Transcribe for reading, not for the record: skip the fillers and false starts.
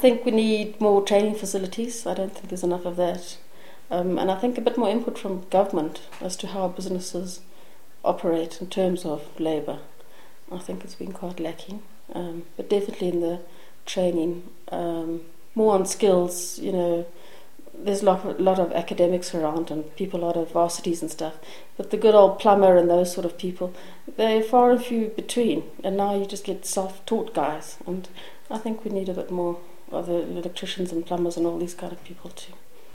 think we need more training facilities. I don't think there's enough of that. And I think a bit more input from government as to how businesses operate in terms of labour. I think it's been quite lacking. But definitely in the training, more on skills, there's a lot of academics around and people out of varsities and stuff. But the good old plumber and those sort of people, they're far and few between. And now you just get self-taught guys. And I think we need a bit more of the electricians and plumbers and all these kind of people too.